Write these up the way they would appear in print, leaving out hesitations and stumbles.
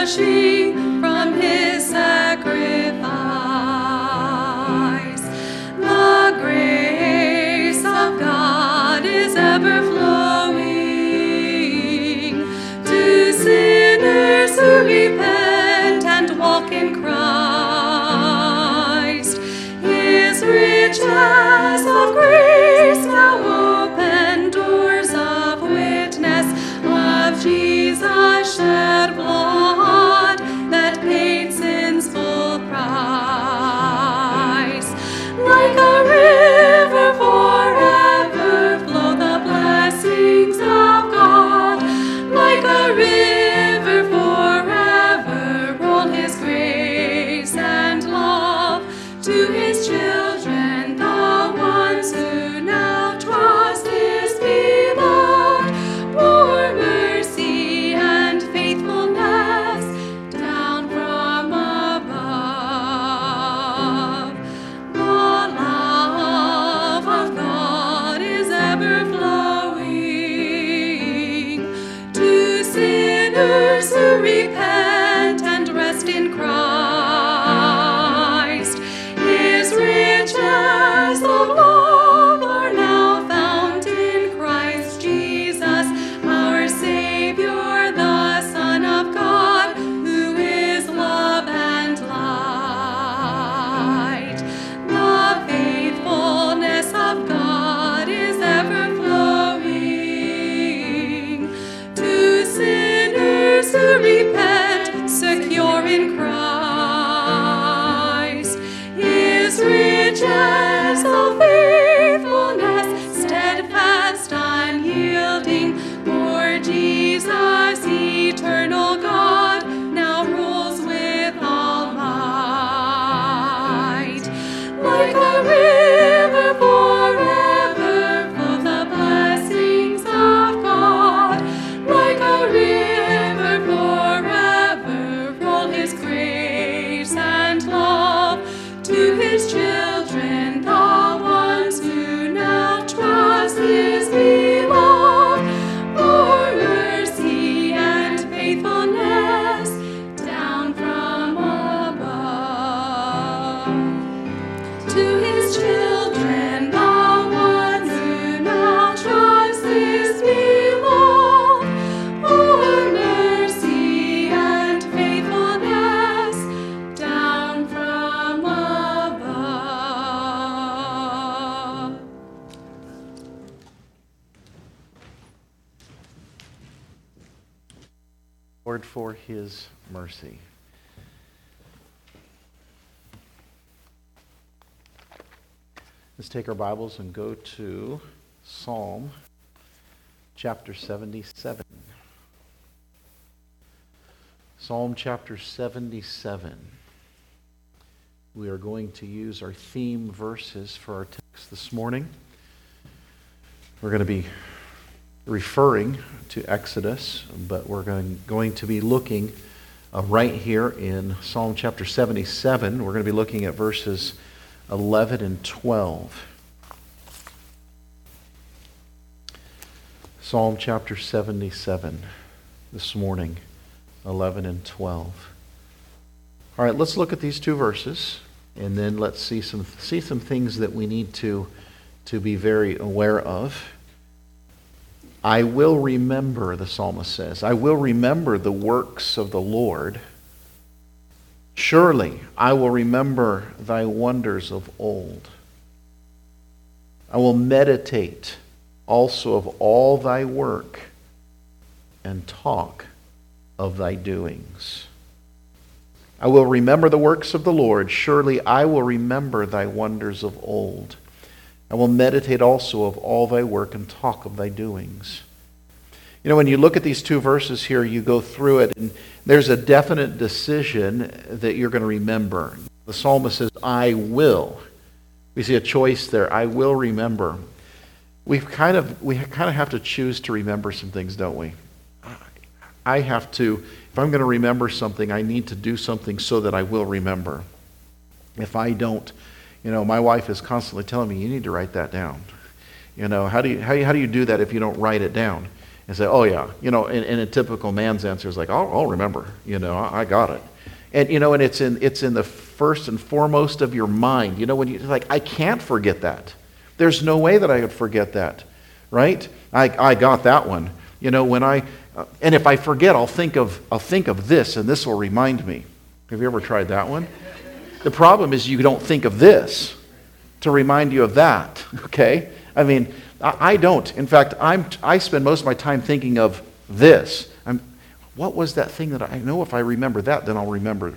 gushing from his sacrifice. The grace of God is ever flowing to sinners who repent and walk in Christ. His riches of grace now open doors of witness of Jesus' shed blood that paid sin's full price. Like a river forever flow the blessings of God. Like a river forever roll his grace and love to his children, the ones who now trust his beloved. Pour mercy and faithfulness down from above. The love of God is ever flowing to sinners who repent and rest in Christ. His riches of love are now found in Christ Jesus, our Savior, the Son of God, who is love and light. The faithfulness of God is ever flowing to sinners who repent, secure in Christ. His riches of faithfulness, steadfast, unyielding, for Jesus, eternal God, now rules with all might. Like a river forever flow the blessings of God. Like a river forever roll his grace and love to his children, the ones who now trust his beloved. For mercy and faithfulness down from above. To his children, the ones who now trust his beloved. For mercy and faithfulness down from above. Lord, for his mercy. Let's take our Bibles and go to Psalm chapter 77. Psalm chapter 77. We are going to use our theme verses for our text this morning. We're going to be referring to Exodus, but we're going to be looking right here in Psalm chapter 77. We're going to be looking at verses 11 and 12. Psalm chapter 77 this morning, 11 and 12. All right, let's look at these two verses, and then let's see some things that we need to be very aware of. I will remember, the psalmist says, I will remember the works of the Lord. Surely I will remember thy wonders of old. I will meditate also of all thy work and talk of thy doings. I will remember the works of the Lord. Surely I will remember thy wonders of old. I will meditate also of all thy work and talk of thy doings. You know, when you look at these two verses here, you go through it, and there's a definite decision that you're going to remember. The psalmist says, I will. We see a choice there. I will remember. We kind of have to choose to remember some things, don't we? I have to, if I'm going to remember something, I need to do something so that I will remember. If I don't, my wife is constantly telling me, you need to write that down. How do you do that if you don't write it down? and say, oh yeah, and a typical man's answer is like, I'll remember, I got it. And, and it's in the first and foremost of your mind. When you're like, I can't forget that. There's no way that I could forget that, right? I got that one. And if I forget, I'll think of this, and this will remind me. Have you ever tried that one? The problem is you don't think of this to remind you of that, okay? I mean, I don't. In fact, I spend most of my time thinking of this. What was that thing that I know if I remember that, then I'll remember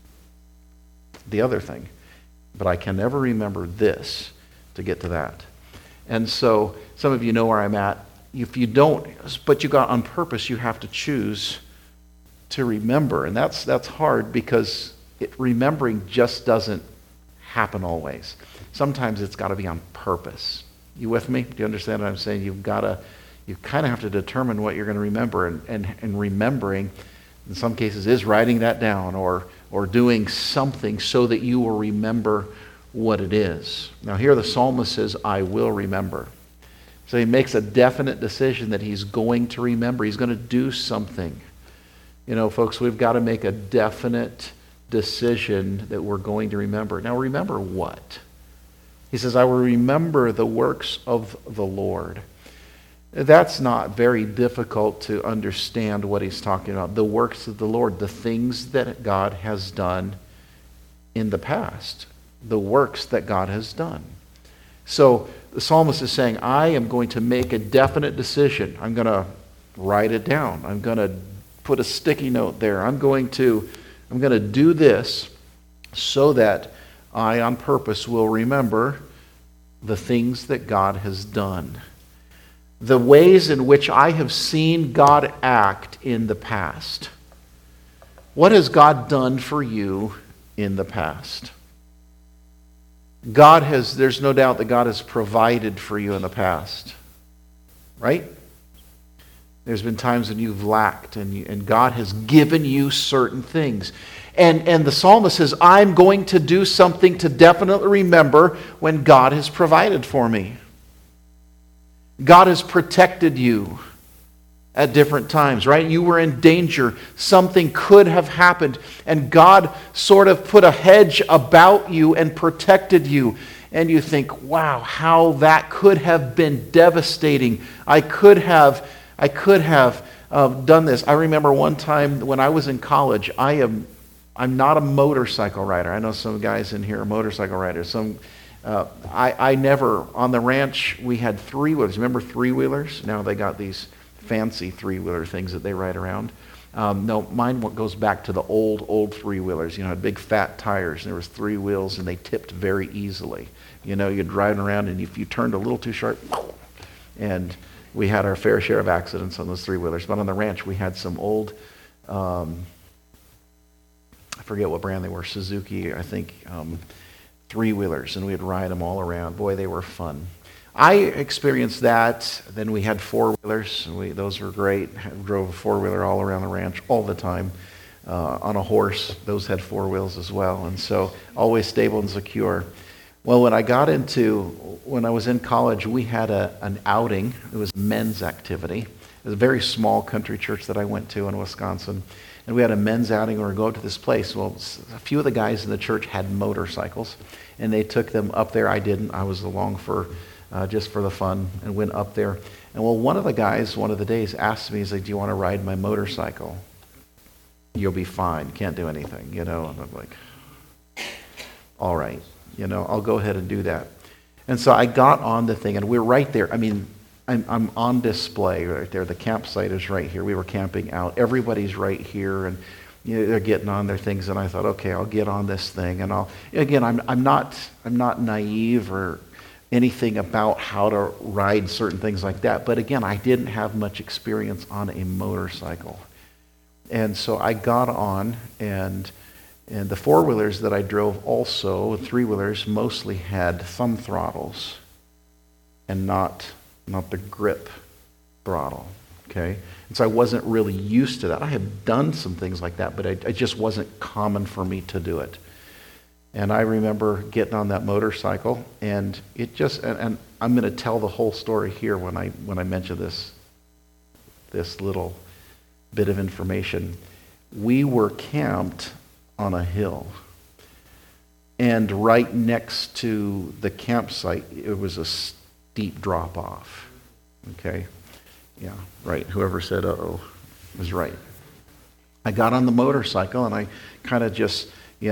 the other thing. But I can never remember this to get to that. And so some of you know where I'm at. If you don't, but you got on purpose, you have to choose to remember. And that's hard because remembering just doesn't happen always. Sometimes it's got to be on purpose. You with me? Do you understand what I'm saying? You kind of have to determine what you're going to remember, and remembering, in some cases, is writing that down or doing something so that you will remember what it is. Now here the psalmist says, I will remember. So he makes a definite decision that he's going to remember. He's going to do something. Folks, we've got to make a definite decision that we're going to remember. Now remember what? He says, I will remember the works of the Lord. That's not very difficult to understand what he's talking about. The works of the Lord, the things that God has done in the past, the works that God has done. So the psalmist is saying, I am going to make a definite decision. I'm going to write it down. I'm going to put a sticky note there. I'm going to do this so that I, on purpose, will remember the things that God has done. The ways in which I have seen God act in the past. What has God done for you in the past? There's no doubt that God has provided for you in the past. Right? There's been times when you've lacked and God has given you certain things. And the psalmist says, I'm going to do something to definitely remember when God has provided for me. God has protected you at different times, right? You were in danger. Something could have happened. And God sort of put a hedge about you and protected you. And you think, wow, how that could have been devastating. I could have done this. I remember one time when I was in college, I'm not a motorcycle rider. I know some guys in here are motorcycle riders. I never, on the ranch, we had three-wheelers. Remember three-wheelers? Now they got these fancy three-wheeler things that they ride around. No, mine goes back to the old three-wheelers. Had big fat tires, and there was three wheels, and they tipped very easily. You're driving around, and if you turned a little too sharp, and we had our fair share of accidents on those three-wheelers. But on the ranch, we had some old, I forget what brand they were, Suzuki, I think, three-wheelers, and we'd ride them all around. Boy, they were fun. I experienced that. Then we had four-wheelers. Those were great. I drove a four-wheeler all around the ranch all the time. On a horse, those had four wheels as well. And so always stable and secure. Well, when I was in college, we had an outing. It was a men's activity. It was a very small country church that I went to in Wisconsin. And we had a men's outing. We were going to this place. Well, a few of the guys in the church had motorcycles, and they took them up there. I didn't. I was along for just for the fun, and went up there. And well, one of the guys, one of the days, asked me, he's like, do you want to ride my motorcycle? You'll be fine. Can't do anything, And I'm like, all right, I'll go ahead and do that. And so I got on the thing, and we're right there. I mean, I'm on display right there. The campsite is right here. We were camping out. Everybody's right here, and they're getting on their things. And I thought, okay, I'll get on this thing, and I'm not naive or anything about how to ride certain things like that. But again, I didn't have much experience on a motorcycle, and so I got on, and the four-wheelers that I drove also, three-wheelers, mostly had thumb throttles, and not the grip throttle, okay? And so I wasn't really used to that. I had done some things like that, but it just wasn't common for me to do it. And I remember getting on that motorcycle, and it just, and I'm going to tell the whole story here when I mention this this little bit of information. We were camped on a hill. And right next to the campsite, it was a steep drop-off. Okay? Yeah, right. Whoever said, uh-oh, was right. I got on the motorcycle, and I kind of just,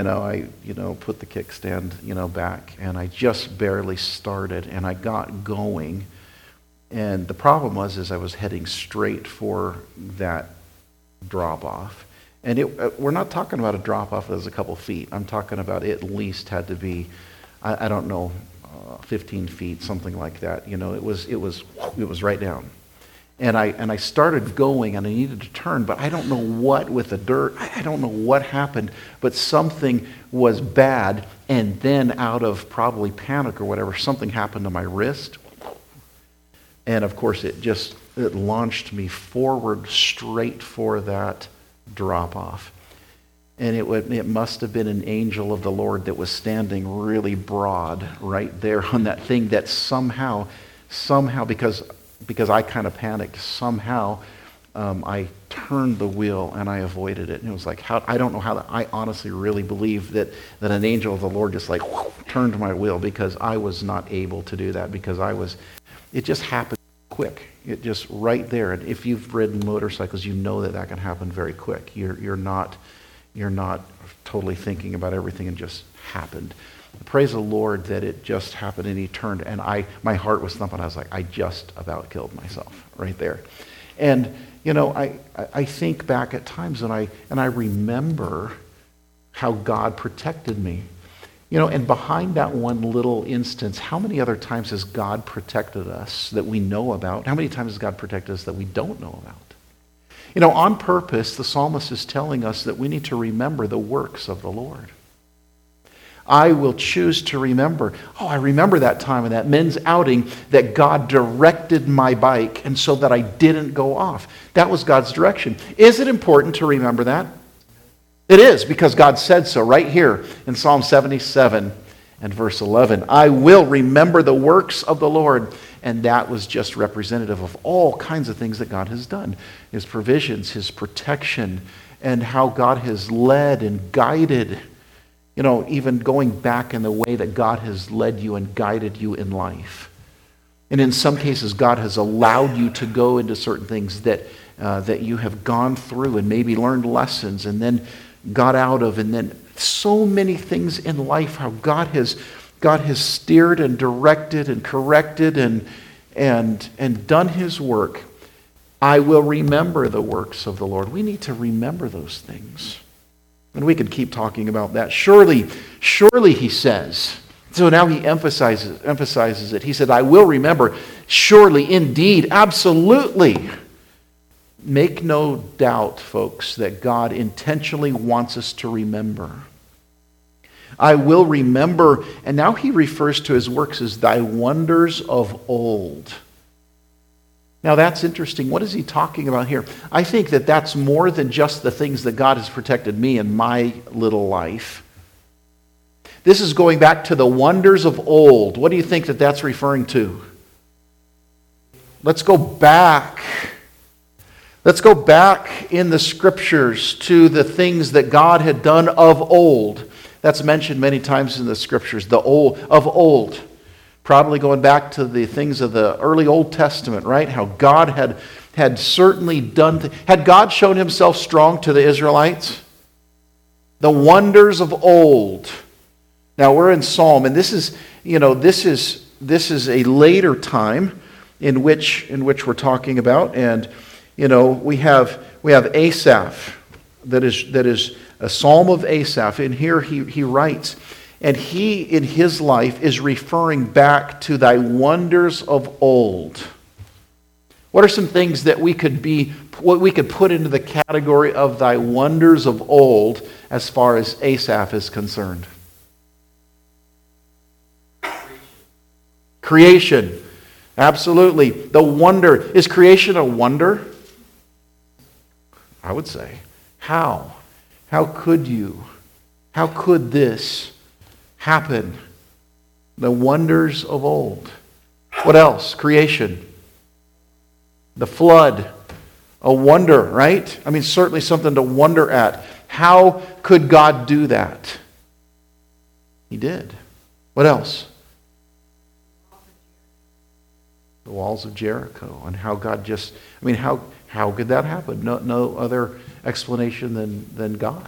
put the kickstand, back, and I just barely started, and I got going. And the problem was I was heading straight for that drop-off. And we're not talking about a drop-off that was a couple feet. I'm talking about it at least had to be, I don't know, 15 feet, something like that. It was right down. And I started going, and I needed to turn, but I don't know what with the dirt. I don't know what happened, but something was bad. And then out of probably panic or whatever, something happened to my wrist. And of course, it launched me forward straight for that drop-off. And it must have been an angel of the Lord that was standing really broad right there on that thing that somehow, because I kind of panicked, somehow I turned the wheel and I avoided it. And it was like, I don't know how, I honestly really believe that an angel of the Lord just turned my wheel, because I was not able to do that, because it just happened quick. It just right there. And if you've ridden motorcycles, you know that can happen very quick. You're not totally thinking about everything, and just happened. Praise the Lord that it just happened, and he turned, and my heart was thumping. I was like, I just about killed myself right there. And I think back at times, and I remember how God protected me. And behind that one little instance, how many other times has God protected us that we know about? How many times has God protected us that we don't know about? On purpose, the psalmist is telling us that we need to remember the works of the Lord. I will choose to remember. Oh, I remember that time in that men's outing that God directed my bike, and so that I didn't go off. That was God's direction. Is it important to remember that? It is, because God said so right here in Psalm 77 and verse 11. I will remember the works of the Lord. And that was just representative of all kinds of things that God has done. His provisions, his protection, and how God has led and guided. Even going back in the way that God has led you and guided you in life. And in some cases, God has allowed you to go into certain things that you have gone through and maybe learned lessons and then got out of. And then so many things in life, how God has steered and directed and corrected and done his work. I will remember the works of the Lord. We need to remember those things. And we could keep talking about that. Surely, he says. So now he emphasizes it. He said, I will remember. Surely, indeed, absolutely. Make no doubt, folks, that God intentionally wants us to remember. I will remember. And now he refers to his works as thy wonders of old. Now that's interesting. What is he talking about here? I think that that's more than just the things that God has protected me in my little life. This is going back to the wonders of old. What do you think that that's referring to? Let's go back. Let's go back in the scriptures to the things that God had done of old. That's mentioned many times in the scriptures, of old. Probably going back to the things of the early Old Testament, right? How God had certainly done. Had God shown himself strong to the Israelites? The wonders of old. Now we're in Psalm, and this is a later time in which we're talking about, and we have Asaph, that is a Psalm of Asaph, and here he writes. And he, in his life, is referring back to thy wonders of old. What are some things that we could put into the category of thy wonders of old as far as Asaph is concerned? Creation. Absolutely. The wonder. Is creation a wonder? I would say. How? How could you? How could this happen? The wonders of old. What else? Creation. The flood. A wonder, right? I mean, certainly something to wonder at. How could God do that? He did. What else? The walls of Jericho, and how God just, I mean, how could that happen? No other explanation than God.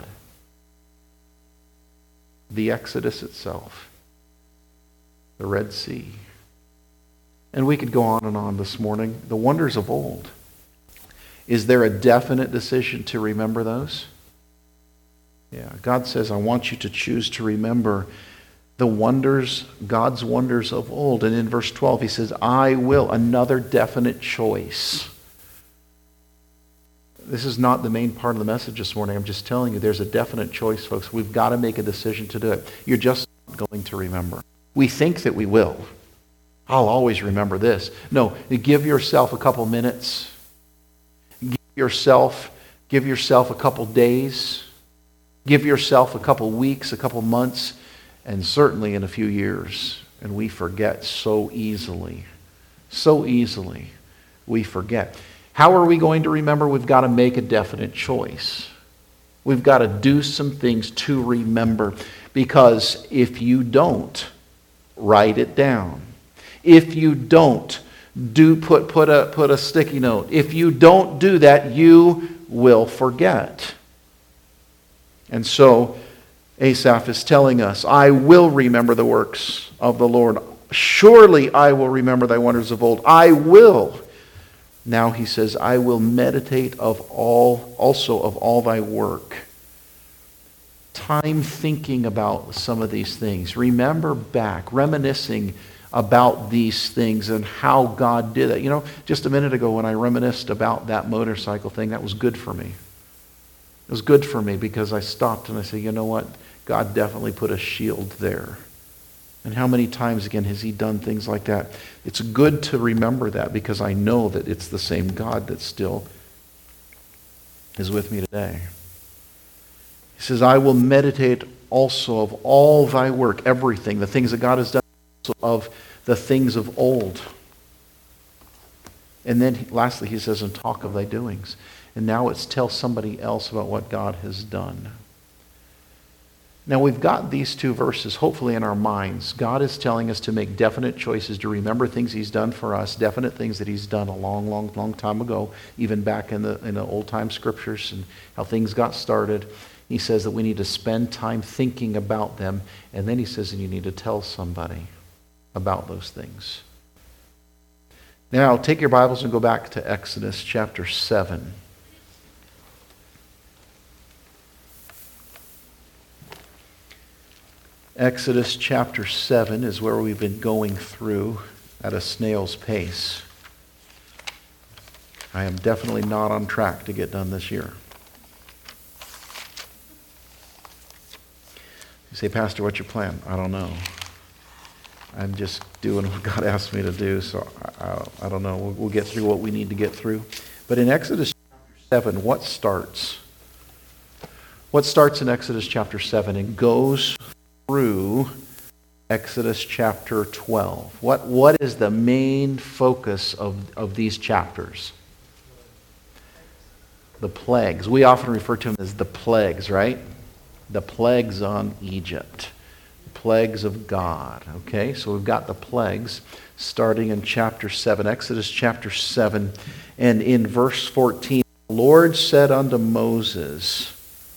The Exodus itself. The Red Sea. And we could go on and on this morning. The wonders of old. Is there a definite decision to remember those? Yeah, God says, I want you to choose to remember the wonders, God's wonders of old. And in verse 12, he says, I will. Another definite choice. This is not the main part of the message this morning. I'm just telling you, there's a definite choice, folks. We've got to make a decision to do it. You're just not going to remember. We think that we will. I'll always remember this. No, give yourself a couple minutes. Give yourself a couple days. Give yourself a couple weeks, a couple months, and certainly in a few years. And we forget so easily. So easily we forget. How are we going to remember? We've got to make a definite choice. We've got to do some things to remember. Because if you don't, write it down. If you don't, put a sticky note. If you don't do that, you will forget. And so Asaph is telling us, I will remember the works of the Lord. Surely I will remember thy wonders of old. I will. Now he says, I will meditate also of all thy work. Time thinking about some of these things. Remember back, reminiscing about these things and how God did it. You know, just a minute ago when I reminisced about that motorcycle thing, that was good for me. It was good for me because I stopped and I said, you know what? God definitely put a shield there. And how many times again has he done things like that? It's good to remember that because I know that it's the same God that still is with me today. He says, I will meditate also of all thy work, everything, the things that God has done, also of the things of old. And then lastly he says, and talk of thy doings. And now it's tell somebody else about what God has done. Now we've got these two verses hopefully in our minds. God is telling us to make definite choices, to remember things he's done for us, definite things that he's done a long, long, long time ago, even back in the old time scriptures and how things got started. He says that we need to spend time thinking about them. And then he says that you need to tell somebody about those things. Now take your Bibles and go back to Exodus chapter 7. Exodus chapter 7 is where we've been going through at a snail's pace. I am definitely not on track to get done this year. You say, Pastor, what's your plan? I don't know. I'm just doing what God asked me to do, so I don't know. We'll get through what we need to get through. But in Exodus chapter 7, what starts? What starts in Exodus chapter 7 and goes through Exodus chapter 12? What is the main focus of these chapters? The plagues. We often refer to them as the plagues, right? The plagues on Egypt. The plagues of God. Okay, so we've got the plagues starting in chapter 7, Exodus chapter 7, and in verse 14, the Lord said unto Moses,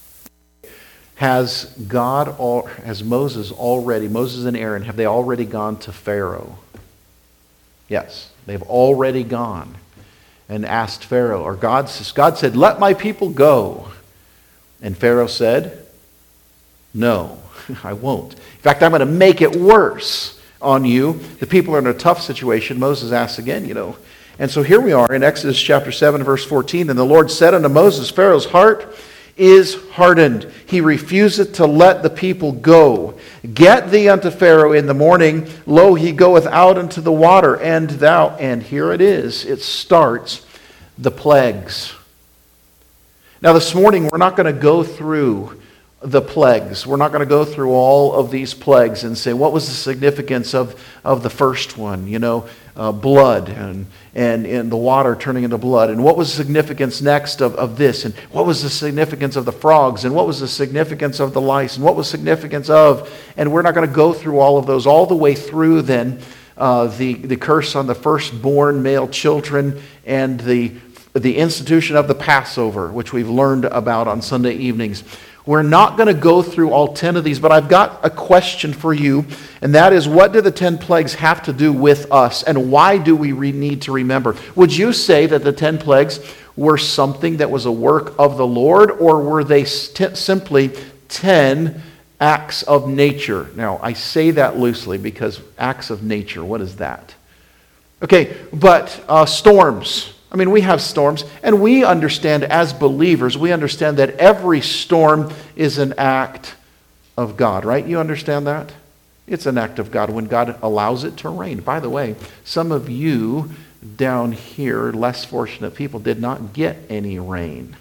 Has Moses and Aaron, have they already gone to Pharaoh? Yes, they've already gone and asked Pharaoh. Or God said, let my people go. And Pharaoh said, no, I won't. In fact, I'm going to make it worse on you. The people are in a tough situation. Moses asks again, And so here we are in Exodus chapter 7, verse 14. And the Lord said unto Moses, Pharaoh's heart is hardened. He refuseth to let the people go. Get thee unto Pharaoh in the morning. Lo, he goeth out into the water, and here it is. It starts the plagues. Now this morning we're not going to go through the plagues. We're not going to go through all of these plagues and say, what was the significance of the first one? Blood and the water turning into blood. And what was the significance next of this? And what was the significance of the frogs? And what was the significance of the lice? And what was the significance of... And we're not going to go through all of those all the way through then the curse on the firstborn male children and the institution of the Passover, which we've learned about on Sunday evenings. We're not going to go through all 10 of these, but I've got a question for you, and that is, what do the 10 plagues have to do with us, and why do we need to remember? Would you say that the 10 plagues were something that was a work of the Lord, or were they simply 10 acts of nature? Now, I say that loosely because acts of nature, what is that? Okay, but storms. I mean, we have storms, and we understand as believers, we understand that every storm is an act of God, right? You understand that? It's an act of God when God allows it to rain. By the way, some of you down here, less fortunate people, did not get any rain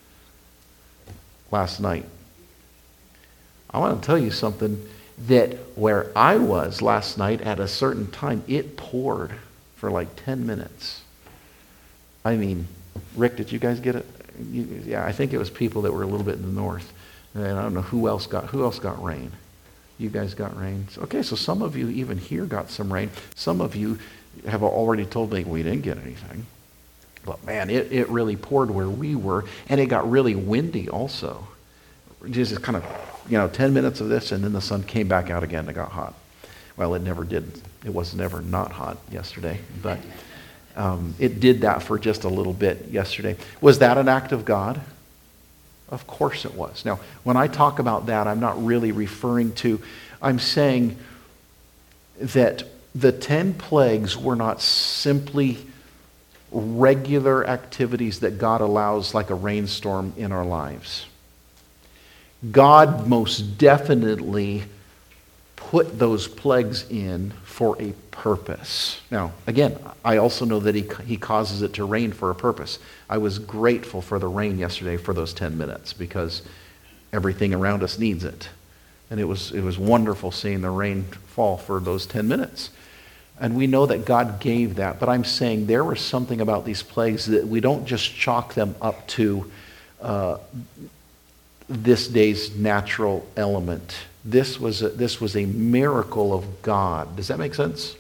last night. I want to tell you something, that where I was last night at a certain time, it poured for like 10 minutes. I mean, Rick, did you guys get it? Yeah, I think it was people that were a little bit in the north. And I don't know who else got rain. You guys got rain? Okay, so some of you even here got some rain. Some of you have already told me we didn't get anything. But man, it really poured where we were, and it got really windy also. Just kind of, 10 minutes of this, and then the sun came back out again and it got hot. Well, it never did. It was never not hot yesterday, but... it did that for just a little bit yesterday. Was that an act of God? Of course it was. Now, when I talk about that, I'm not really referring to, I'm saying that the 10 plagues were not simply regular activities that God allows, like a rainstorm in our lives. God most definitely put those plagues in for a purpose. Now, again, I also know that he causes it to rain for a purpose. I was grateful for the rain yesterday for those 10 minutes because everything around us needs it. And it was wonderful seeing the rain fall for those 10 minutes. And we know that God gave that, but I'm saying there was something about these plagues that we don't just chalk them up to this day's natural element. This was a miracle of God. Does that make sense?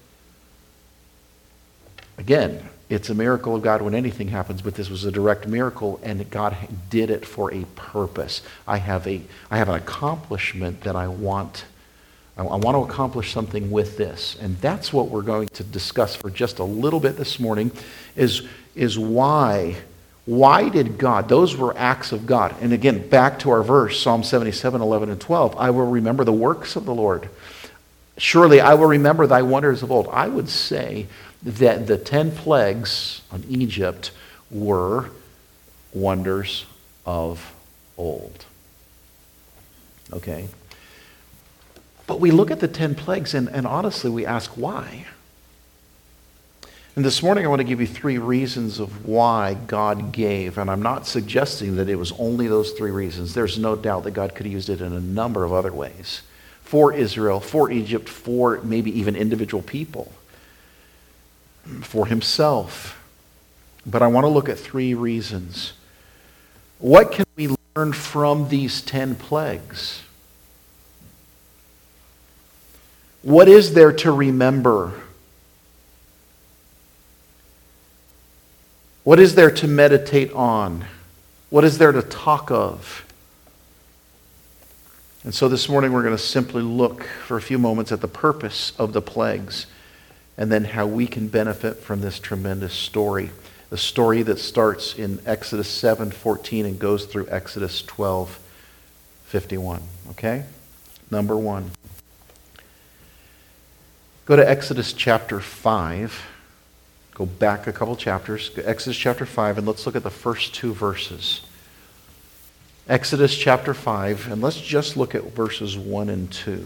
Again, it's a miracle of God when anything happens, but this was a direct miracle, and God did it for a purpose. I have an accomplishment that I want. I want to accomplish something with this, and that's what we're going to discuss for just a little bit this morning. Is why. Why did God? Those were acts of God. And again, back to our verse, Psalm 77, 11, and 12. I will remember the works of the Lord. Surely I will remember thy wonders of old. I would say that the 10 plagues on Egypt were wonders of old. Okay? But we look at the 10 plagues and honestly we ask why. And this morning I want to give you 3 reasons of why God gave. And I'm not suggesting that it was only those 3 reasons. There's no doubt that God could have used it in a number of other ways. For Israel, for Egypt, for maybe even individual people. For himself. But I want to look at 3 reasons. What can we learn from these 10 plagues? What is there to remember? What is there to meditate on? What is there to talk of? And so this morning we're going to simply look for a few moments at the purpose of the plagues and then how we can benefit from this tremendous story. The story that starts in Exodus 7:14 and goes through Exodus 12:51. Okay? Number 1. Go to Exodus chapter 5. Go back a couple chapters. Exodus chapter 5, and let's look at the first 2 verses. Exodus chapter 5, and let's just look at verses 1 and 2.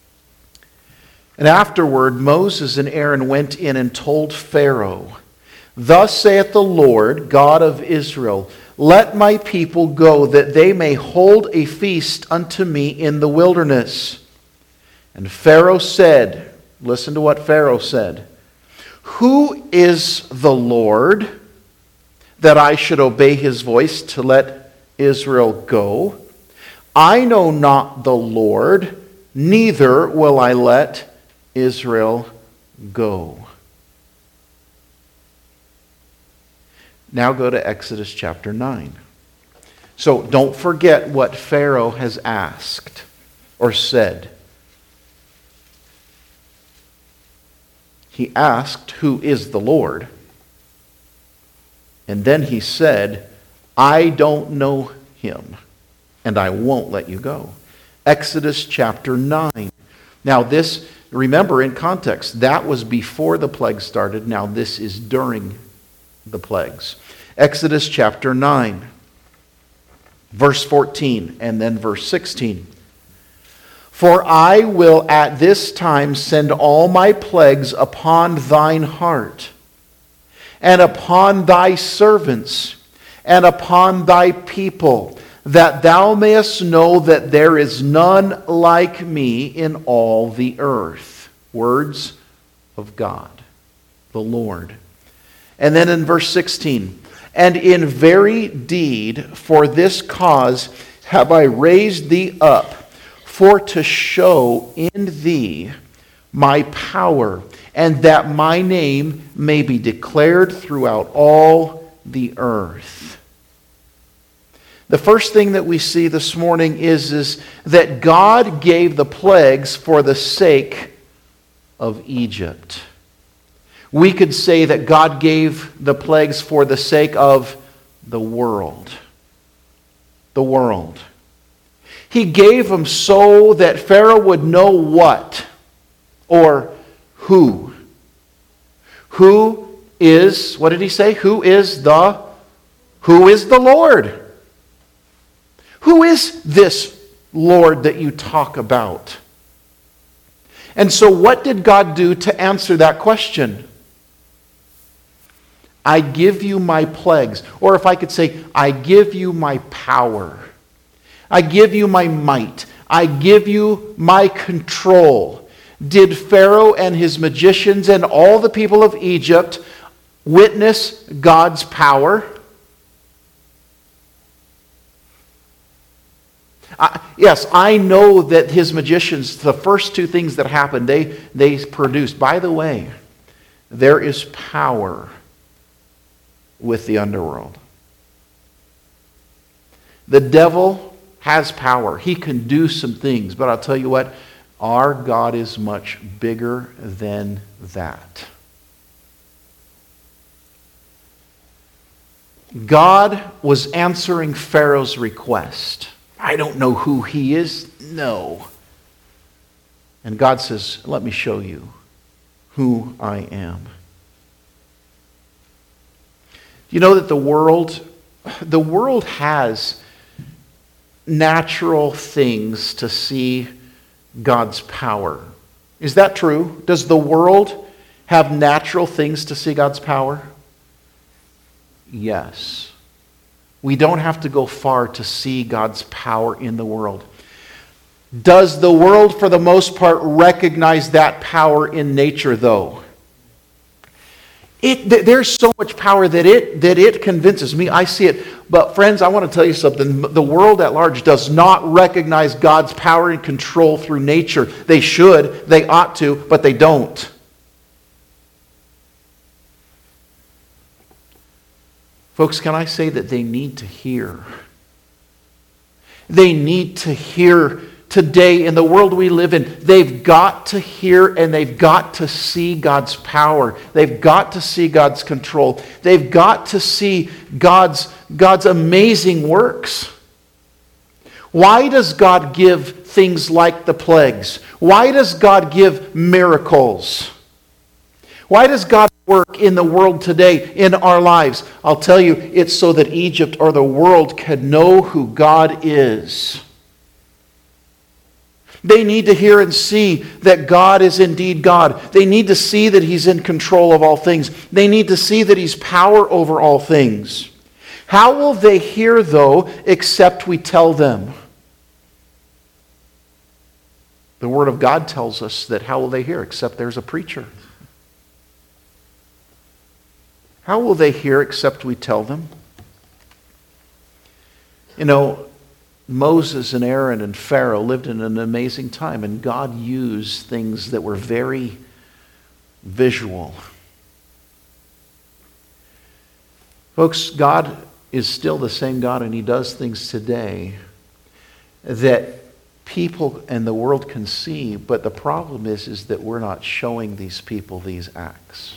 And afterward, Moses and Aaron went in and told Pharaoh, Thus saith the Lord, God of Israel, let my people go, that they may hold a feast unto me in the wilderness. And Pharaoh said, listen to what Pharaoh said, who is the Lord, that I should obey his voice to let Israel go? I know not the Lord, neither will I let Israel go. Now go to Exodus chapter 9. So don't forget what Pharaoh has asked or said. He asked, who is the Lord? And then he said, I don't know him, and I won't let you go. Exodus chapter 9. Now this, remember in context, that was before the plague started. Now this is during the plagues. Exodus chapter 9, verse 14, and then verse 16. For I will at this time send all my plagues upon thine heart, and upon thy servants, and upon thy people, that thou mayest know that there is none like me in all the earth. Words of God, the Lord. And then in verse 16, and in very deed for this cause have I raised thee up, for to show in thee my power, and that my name may be declared throughout all the earth. The first thing that we see this morning is that God gave the plagues for the sake of Egypt. We could say that God gave the plagues for the sake of the world. The world. He gave them so that Pharaoh would know what? Or who? Who is, what did he say? Who is the Lord? Who is this Lord that you talk about? And so what did God do to answer that question? I give you my plagues. Or if I could say, I give you my power. I give you my might. I give you my control. Did Pharaoh and his magicians and all the people of Egypt witness God's power? Yes, I know that his magicians, the first two things that happened, they produced. By the way, there is power with the underworld. The devil has power. He can do some things, but I'll tell you what, our God is much bigger than that. God was answering Pharaoh's request. I don't know who he is. No. And God says, let me show you who I am. You know that the world has natural things to see God's power. Is that true? Does the world have natural things to see God's power? Yes. We don't have to go far to see God's power in the world. Does the world, for the most part, recognize that power in nature, though? There's so much power that it convinces me. I see it. But friends, I want to tell you something. The world at large does not recognize God's power and control through nature. They should, they ought to, but they don't. Folks, can I say that they need to hear? They need to hear today in the world we live in. They've got to hear and they've got to see God's power. They've got to see God's control. They've got to see God's amazing works. Why does God give things like the plagues? Why does God give miracles? Why does God work in the world today, in our lives? I'll tell you, it's so that Egypt or the world can know who God is. They need to hear and see that God is indeed God. They need to see that He's in control of all things. They need to see that He's power over all things. How will they hear, though, except we tell them? The Word of God tells us that how will they hear except there's a preacher? How will they hear except we tell them? You know, Moses and Aaron and Pharaoh lived in an amazing time, and God used things that were very visual. Folks, God is still the same God, and He does things today that people and the world can see, but the problem is that we're not showing these people these acts.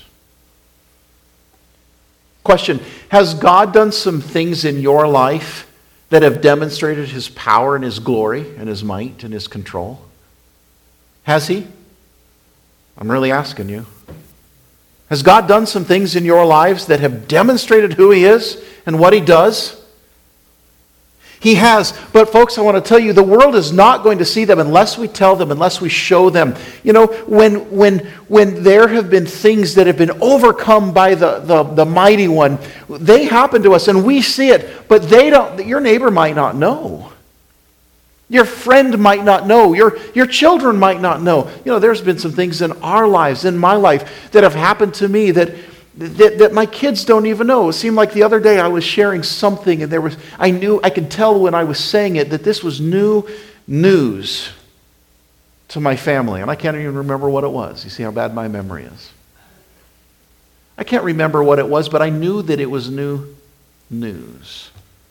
Question, has God done some things in your life that have demonstrated His power and His glory and His might and His control? Has He? I'm really asking you. Has God done some things in your lives that have demonstrated who He is and what He does? He has. But folks, I want to tell you, the world is not going to see them unless we tell them, unless we show them. You know, when there have been things that have been overcome by the mighty one, they happen to us and we see it, but they don't. Your neighbor might not know. Your friend might not know. Your children might not know. You know, there's been some things in our lives, in my life, that have happened to me that my kids don't even know. It seemed like the other day I was sharing something and I could tell when I was saying it that this was new news to my family. And I can't even remember what it was. You see how bad my memory is. I can't remember what it was, but I knew that it was new news.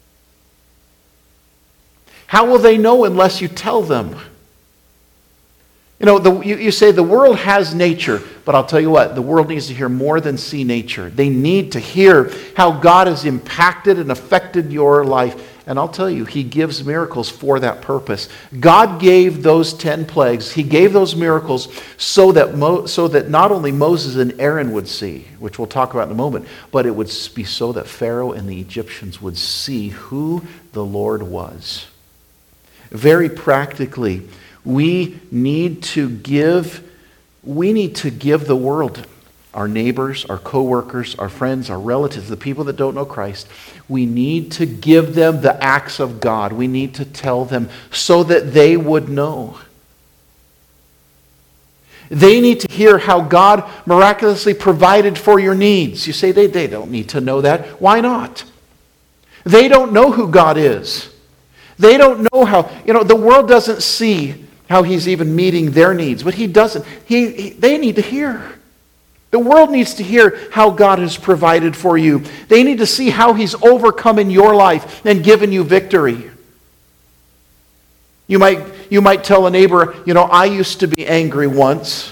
How will they know unless you tell them? You know, you say the world has nature, but I'll tell you what, the world needs to hear more than see nature. They need to hear how God has impacted and affected your life. And I'll tell you, He gives miracles for that purpose. God gave those 10 plagues. He gave those miracles so that not only Moses and Aaron would see, which we'll talk about in a moment, but it would be so that Pharaoh and the Egyptians would see who the Lord was. Very practically, we need to give the world, our neighbors, our co-workers, our friends, our relatives, the people that don't know Christ, we need to give them the acts of God. We need to tell them so that they would know. They need to hear how God miraculously provided for your needs. You say they don't need to know that. Why not? They don't know who God is. They don't know how, the world doesn't see how He's even meeting their needs, but He doesn't. They need to hear. The world needs to hear how God has provided for you. They need to see how He's overcome in your life and given you victory. You might tell a neighbor, I used to be angry once,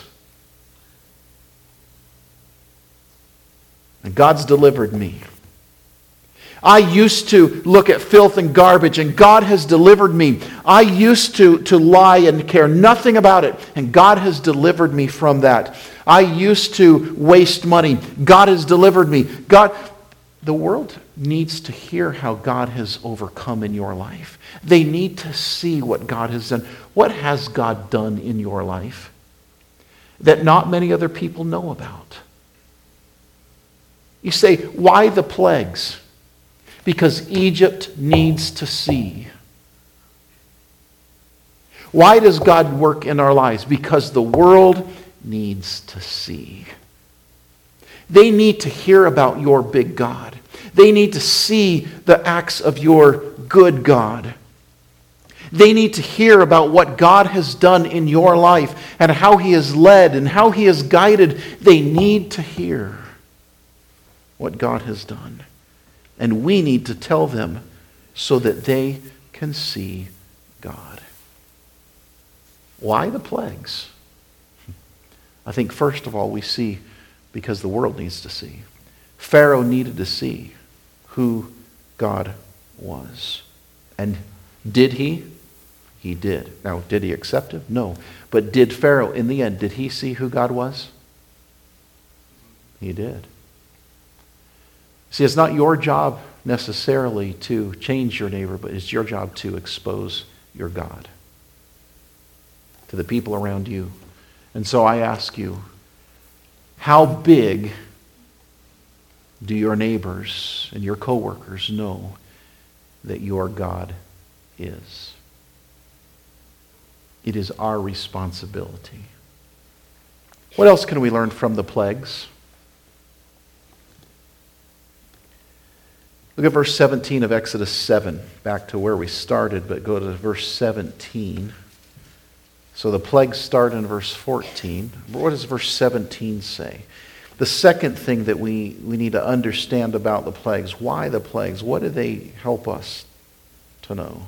and God's delivered me. I used to look at filth and garbage, and God has delivered me. I used to lie and care nothing about it, and God has delivered me from that. I used to waste money. God has delivered me. The world needs to hear how God has overcome in your life. They need to see what God has done. What has God done in your life that not many other people know about? You say, why the plagues? Because Egypt needs to see. Why does God work in our lives? Because the world needs to see. They need to hear about your big God. They need to see the acts of your good God. They need to hear about what God has done in your life and how He has led and how He has guided. They need to hear what God has done. And we need to tell them so that they can see God. Why the plagues? I think first of all we see because the world needs to see. Pharaoh needed to see who God was. And did he? He did. Now, did he accept him? No. But did Pharaoh, in the end, did he see who God was? He did. See, it's not your job necessarily to change your neighbor, but it's your job to expose your God. to the people around you. And so I ask you, how big do your neighbors and your coworkers know that your God is? It is our responsibility. What else can we learn from the plagues? Look at verse 17 of Exodus 7, back to where we started, but go to verse 17. So the plagues start in verse 14. What does verse 17 say? The second thing that we need to understand about the plagues, why the plagues? What do they help us to know?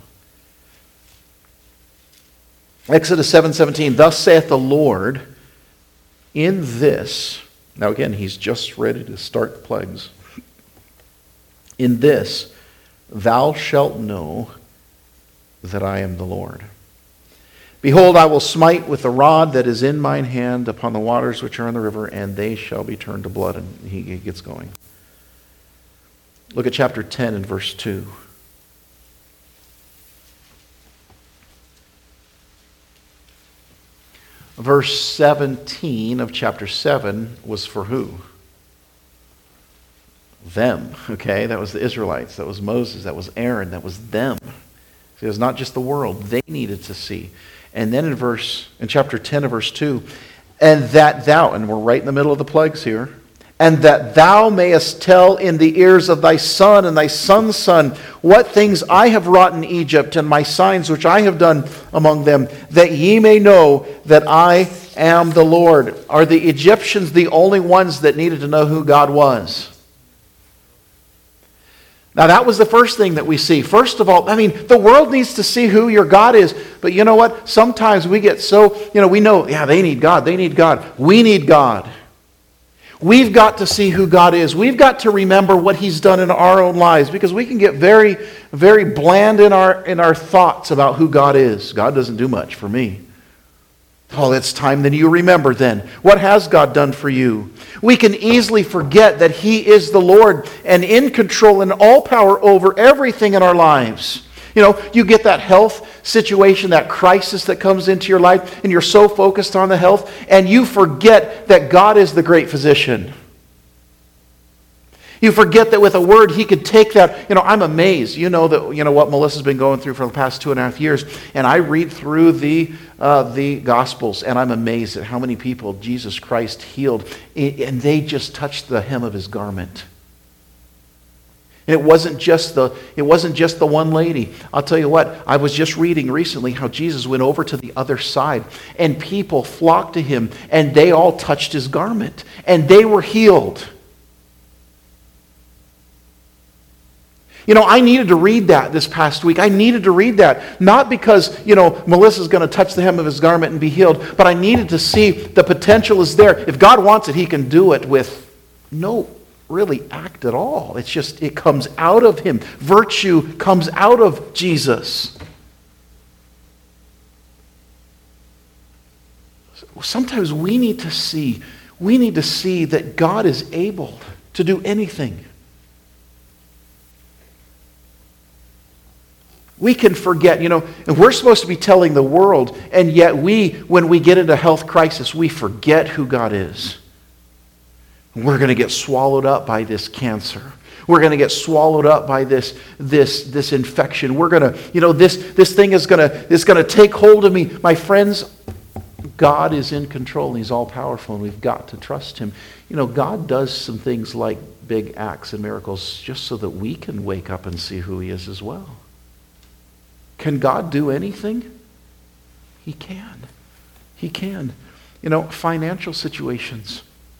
Exodus 7:17, thus saith the Lord, in this, now again, he's just ready to start the plagues. In this, thou shalt know that I am the Lord. Behold, I will smite with the rod that is in mine hand upon the waters which are in the river, and they shall be turned to blood. And he gets going. Look at chapter 10 and verse 2. Verse 17 of chapter 7 was for who? Them, okay? That was the Israelites. That was Moses. That was Aaron. That was them. See, it was not just the world. They needed to see. And then in chapter 10 of verse 2, and that thou, and we're right in the middle of the plagues here, and that thou mayest tell in the ears of thy son and thy son's son what things I have wrought in Egypt, and my signs which I have done among them, that ye may know that I am the Lord. Are the Egyptians the only ones that needed to know who God was? Now that was the first thing that we see. First of all, the world needs to see who your God is. But you know what? Sometimes we get so, we know, yeah, they need God. They need God. We need God. We've got to see who God is. We've got to remember what He's done in our own lives, because we can get very, very bland in our thoughts about who God is. God doesn't do much for me. Oh, it's time that you remember then. What has God done for you? We can easily forget that He is the Lord and in control and all power over everything in our lives. You get that health situation, that crisis that comes into your life, and you're so focused on the health, and you forget that God is the great physician. You forget that with a word, He could take that. I'm amazed. What Melissa's been going through for the past 2.5 years. And I read through the Gospels, and I'm amazed at how many people Jesus Christ healed. And they just touched the hem of His garment. And it wasn't just the one lady. I'll tell you what, I was just reading recently how Jesus went over to the other side, and people flocked to Him, and they all touched His garment, and they were healed. I needed to read that this past week. I needed to read that. Not because, Melissa's going to touch the hem of His garment and be healed, but I needed to see the potential is there. If God wants it, He can do it with no really act at all. It's just, it comes out of Him. Virtue comes out of Jesus. Sometimes we need to see that God is able to do anything. We can forget, and we're supposed to be telling the world, and yet when we get into health crisis, we forget who God is. We're going to get swallowed up by this cancer. We're going to get swallowed up by this infection. We're going to, this thing is going to take hold of me. My friends, God is in control, and He's all powerful, and we've got to trust Him. God does some things like big acts and miracles just so that we can wake up and see who He is as well. Can God do anything? He can. He can. Financial situations.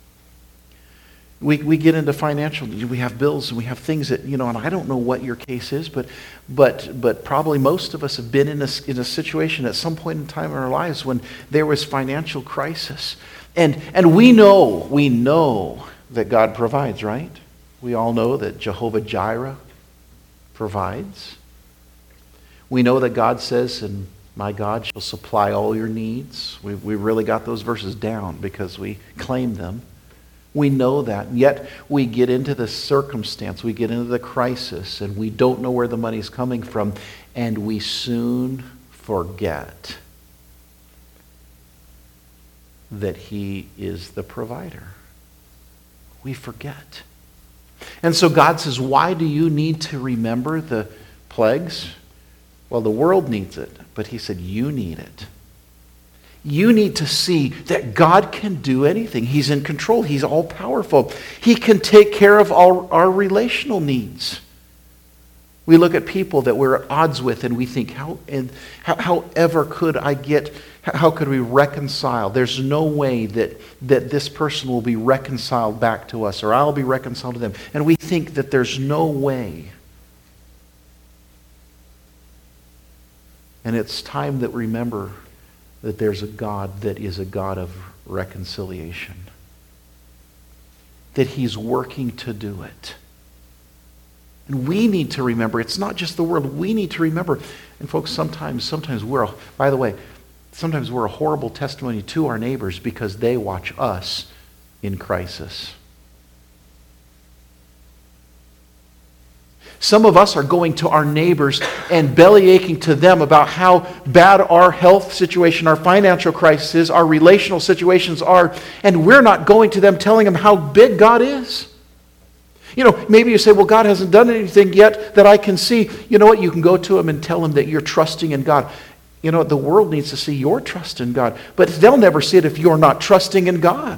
We get into financial, we have bills and we have things that, and I don't know what your case is, but probably most of us have been in a situation at some point in time in our lives when there was financial crisis. And we know that God provides, right? We all know that Jehovah Jireh provides. We know that God says, and my God shall supply all your needs. We really got those verses down because we claim them. We know that. And yet we get into the circumstance, we get into the crisis, and we don't know where the money's coming from, and we soon forget that he is the provider. We forget. And so God says, why do you need to remember the plagues? Well, the world needs it, but he said, you need it. You need to see that God can do anything. He's in control. He's all-powerful. He can take care of all our relational needs. We look at people that we're at odds with and we think, how could we reconcile? There's no way that this person will be reconciled back to us, or I'll be reconciled to them. And we think that there's no way. And it's time that we remember that there's a God that is a God of reconciliation. That he's working to do it. And we need to remember, it's not just the world, we need to remember. And folks, sometimes we're a horrible testimony to our neighbors because they watch us in crisis. Some of us are going to our neighbors and belly aching to them about how bad our health situation, our financial crisis is, our relational situations are, and we're not going to them telling them how big God is. Maybe you say, well, God hasn't done anything yet that I can see. You know what? You can go to him and tell him that you're trusting in God. You know what? The world needs to see your trust in God, but they'll never see it if you're not trusting in God.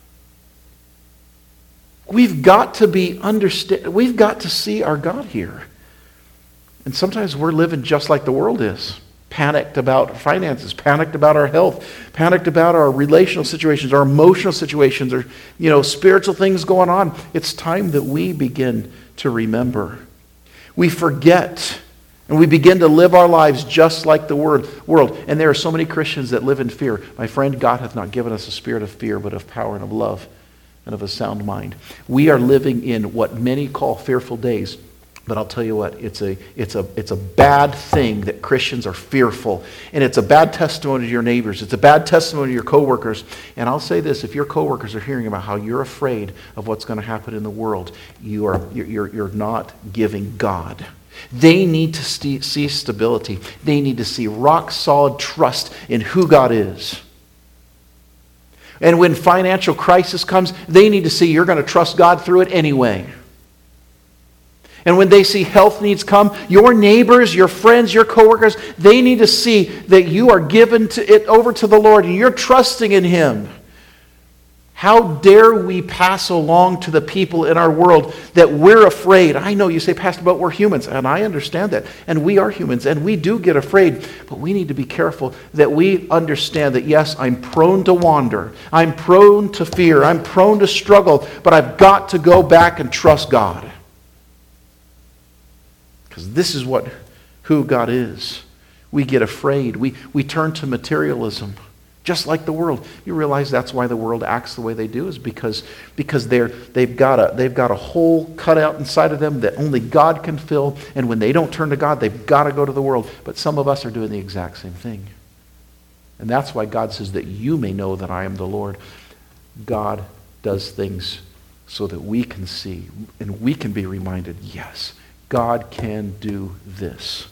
We've got to see our God here. And sometimes we're living just like the world is. Panicked about finances, panicked about our health, panicked about our relational situations, our emotional situations, or spiritual things going on. It's time that we begin to remember. We forget, and we begin to live our lives just like the world. And there are so many Christians that live in fear. My friend, God hath not given us a spirit of fear, but of power and of love and of a sound mind. We are living in what many call fearful days. But I'll tell you what, it's a bad thing that Christians are fearful. And it's a bad testimony to your neighbors. It's a bad testimony to your coworkers. And I'll say this, if your coworkers are hearing about how you're afraid of what's going to happen in the world, you're not giving God. They need to see stability. They need to see rock solid trust in who God is. And when financial crisis comes, they need to see you're going to trust God through it anyway. And when they see health needs come, your neighbors, your friends, your coworkers, they need to see that you are given it over to the Lord and you're trusting in him. How dare we pass along to the people in our world that we're afraid? I know you say, Pastor, but we're humans, and I understand that. And we are humans, and we do get afraid. But we need to be careful that we understand that, yes, I'm prone to wander. I'm prone to fear. I'm prone to struggle. But I've got to go back and trust God. Because this is who God is. We get afraid. We turn to materialism, just like the world. You realize that's why the world acts the way they do, is because they've got a hole cut out inside of them that only God can fill. And when they don't turn to God, they've got to go to the world. But some of us are doing the exact same thing. And that's why God says that you may know that I am the Lord. God does things so that we can see and we can be reminded, yes, God can do this.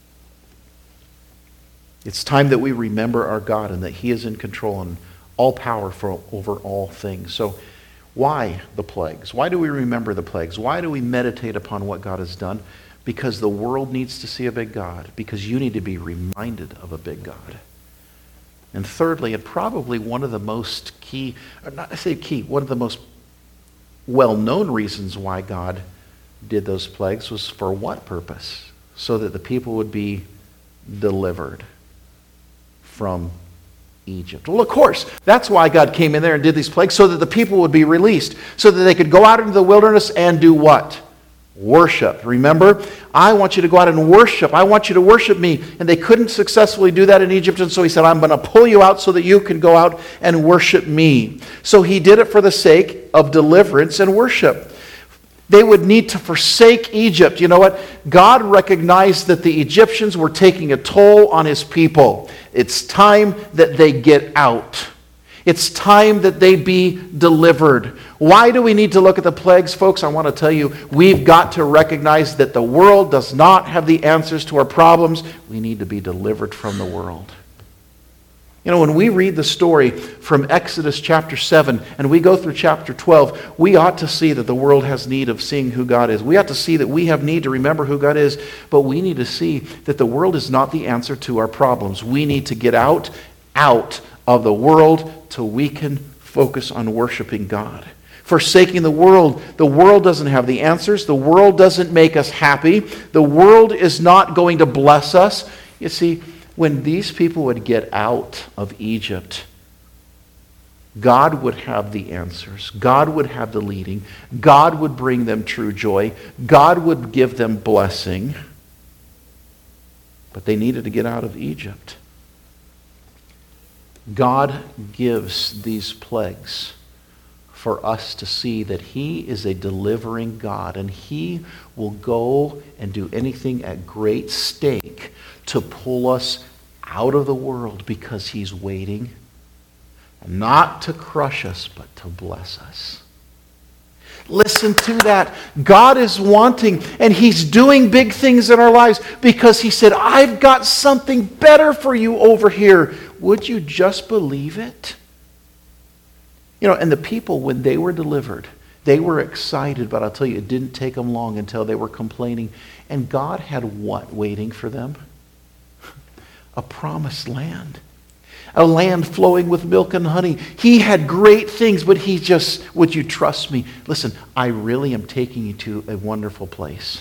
It's time that we remember our God and that he is in control and all powerful over all things. So why the plagues? Why do we remember the plagues? Why do we meditate upon what God has done? Because the world needs to see a big God. Because you need to be reminded of a big God. And thirdly, and probably one of the most key, or not I say key, one of the most well-known reasons why God did those plagues was for what purpose? So that the people would be delivered from Egypt. Well, of course, that's why God came in there and did these plagues, so that the people would be released, so that they could go out into the wilderness and do what? Worship. Remember? I want you to go out and worship. I want you to worship me. And they couldn't successfully do that in Egypt, and so he said, I'm going to pull you out so that you can go out and worship me. So he did it for the sake of deliverance and worship. They would need to forsake Egypt. You know what? God recognized that the Egyptians were taking a toll on his people. It's time that they get out. It's time that they be delivered. Why do we need to look at the plagues, folks? I want to tell you, we've got to recognize that the world does not have the answers to our problems. We need to be delivered from the world. You know, when we read the story from Exodus chapter 7 and we go through chapter 12, we ought to see that the world has need of seeing who God is. We ought to see that we have need to remember who God is, but we need to see that the world is not the answer to our problems. We need to get out of the world till we can focus on worshiping God. Forsaking the world doesn't have the answers. The world doesn't make us happy. The world is not going to bless us. You see, when these people would get out of Egypt, God would have the answers. God would have the leading. God would bring them true joy. God would give them blessing. But they needed to get out of Egypt. God gives these plagues for us to see that He is a delivering God, and He will go and do anything at great stake to pull us out of the world, because He's waiting not to crush us but to bless us. Listen to that. God is wanting, and He's doing big things in our lives because He said, I've got something better for you over here. Would you just believe it? You know, and the people, when they were delivered, they were excited, but I'll tell you, it didn't take them long until they were complaining. And God had what waiting for them? A promised land. A land flowing with milk and honey. He had great things, but He just, would you trust me? Listen, I really am taking you to a wonderful place.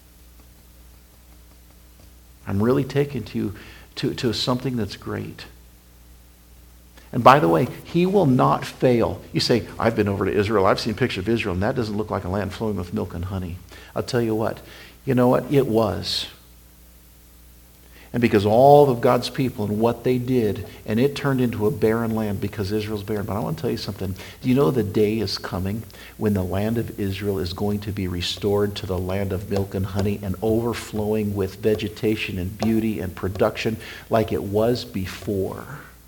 I'm really taking you to something that's great. And by the way, He will not fail. You say, I've been over to Israel. I've seen pictures of Israel, and that doesn't look like a land flowing with milk and honey. I'll tell you what. You know what? It was. And because all of God's people and what they did, and it turned into a barren land because Israel's barren. But I want to tell you something. Do you know the day is coming when the land of Israel is going to be restored to the land of milk and honey and overflowing with vegetation and beauty and production like it was before?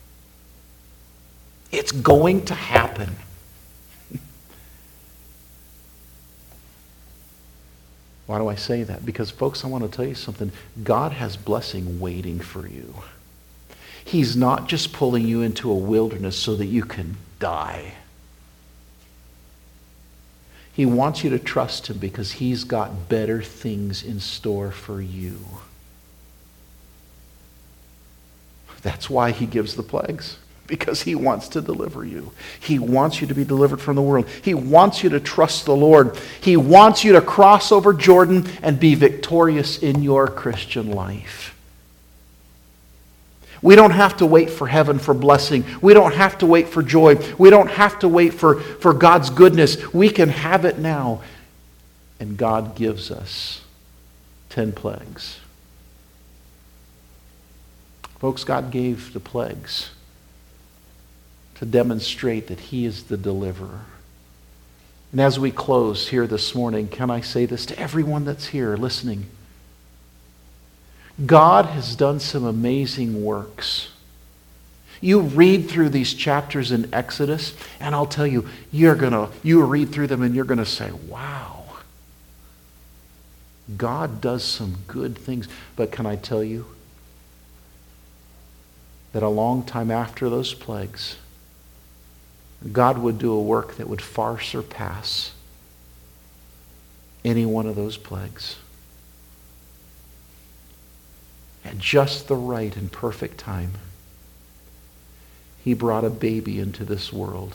It's going to happen. Why do I say that? Because, folks, I want to tell you something. God has blessing waiting for you. He's not just pulling you into a wilderness so that you can die. He wants you to trust Him because He's got better things in store for you. That's why He gives the plagues. Because He wants to deliver you. He wants you to be delivered from the world. He wants you to trust the Lord. He wants you to cross over Jordan and be victorious in your Christian life. We don't have to wait for heaven for blessing. We don't have to wait for joy. We don't have to wait for God's goodness. We can have it now. And God gives us 10 plagues. Folks, God gave the plagues to demonstrate that He is the deliverer. And as we close here this morning, can I say this to everyone that's here listening? God has done some amazing works. You read through these chapters in Exodus, and I'll tell you, you read through them and you're going to say, wow, God does some good things. But can I tell you that a long time after those plagues, God would do a work that would far surpass any one of those plagues. At just the right and perfect time, He brought a baby into this world,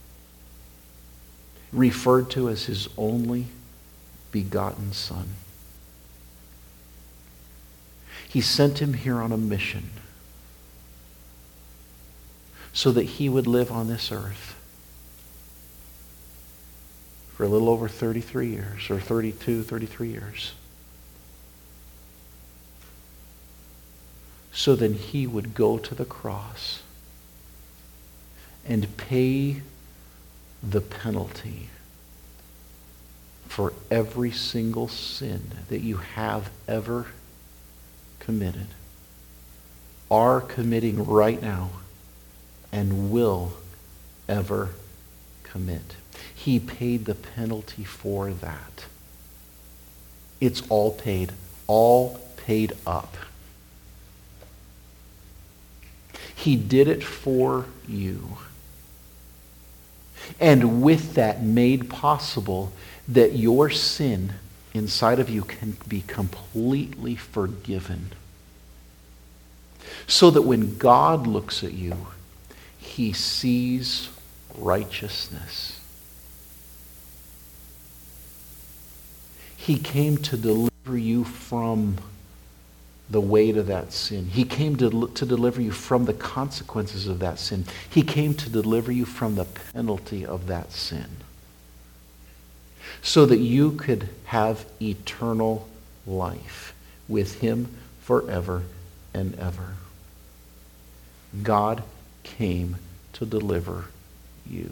referred to as His only begotten Son. He sent Him here on a mission so that He would live on this earth for a little over 33 years, or 32, 33 years. So then He would go to the cross and pay the penalty for every single sin that you have ever committed, are committing right now, and will ever commit. He paid the penalty for that. It's all paid up. He did it for you. And with that made possible that your sin inside of you can be completely forgiven. So that when God looks at you, he sees righteousness. He came to deliver you from the weight of that sin. He came to deliver you from the consequences of that sin. He came to deliver you from the penalty of that sin. So that you could have eternal life with him forever and ever. God came to deliver you.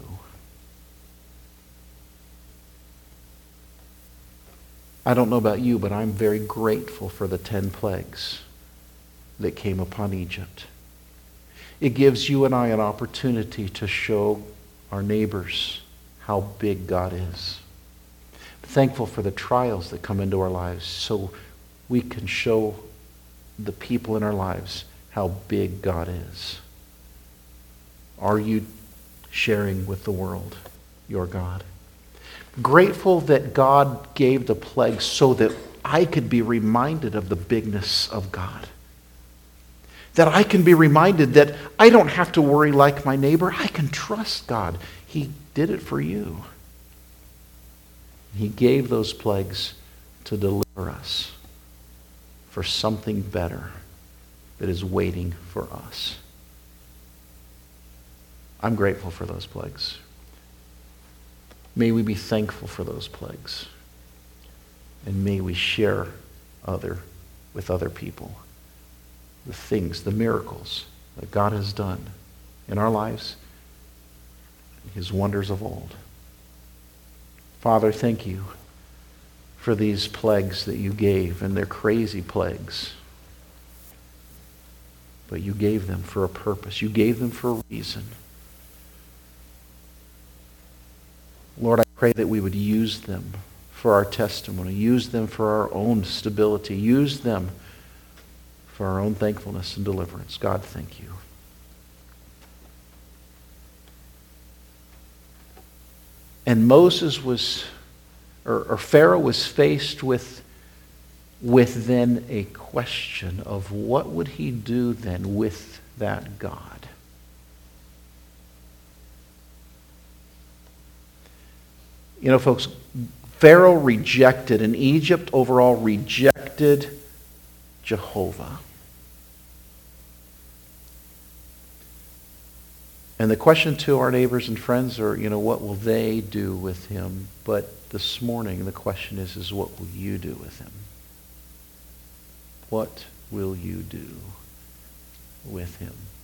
I don't know about you, but I'm very grateful for the 10 plagues that came upon Egypt. It gives you and I an opportunity to show our neighbors how big God is. I'm thankful for the trials that come into our lives so we can show the people in our lives how big God is. Are you sharing with the world your God? Grateful that God gave the plagues so that I could be reminded of the bigness of God. That I can be reminded that I don't have to worry like my neighbor. I can trust God. He did it for you. He gave those plagues to deliver us for something better that is waiting for us. I'm grateful for those plagues. May we be thankful for those plagues. And may we share with other people the things, the miracles that God has done in our lives, his wonders of old. Father, thank you for these plagues that you gave, and they're crazy plagues. But you gave them for a purpose. You gave them for a reason. Lord, I pray that we would use them for our testimony, use them for our own stability, use them for our own thankfulness and deliverance. God, thank you. And Pharaoh was faced with then a question of what would he do then with that God? You know, folks, Pharaoh rejected, and Egypt overall rejected Jehovah. And the question to our neighbors and friends are, what will they do with him? But this morning, the question is what will you do with him? What will you do with him?